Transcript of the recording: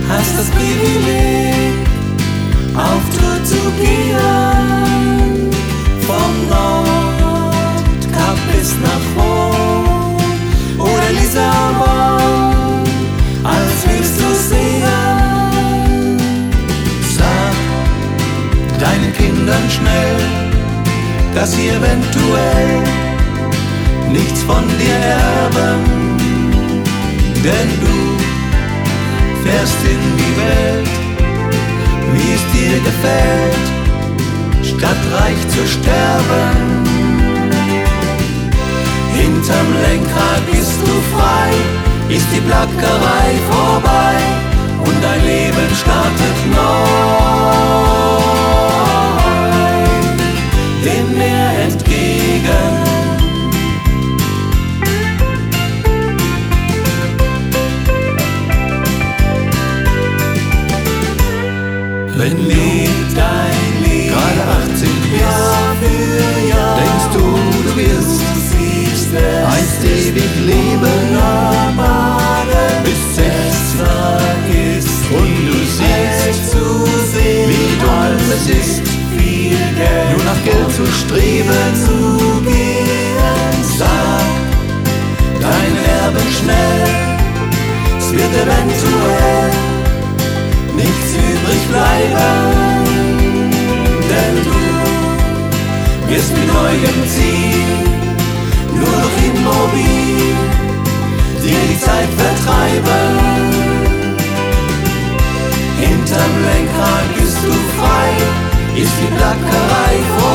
hast das Privileg, auf Tour zu gehen, vom Nordkap bis nach Rom oder Lissabon, alles willst du sehen. Sag deinen Kindern schnell, dass sie eventuell nichts von dir erben, denn du fährst in die Welt, wie es dir gefällt, statt reich zu sterben. Hinterm Lenkrad bist du frei, ist die Plackerei vorbei und dein Leben startet neu, dem Meer entgegen. Wenn du dein Leben gerade 18 bist, Jahr für Jahr, denkst du, du wirst einst ewig leben, bis 60 ist und du siehst, wie dumm es ist, nur nach Geld zu streben. Sag deinen Erben schnell, es wird eventuell nichts übrig bleiben, denn du wirst mit neuem Ziel nur noch immobil dir die Zeit vertreiben. Hinterm Lenkrad bist du frei, ist die Plackerei vorbei.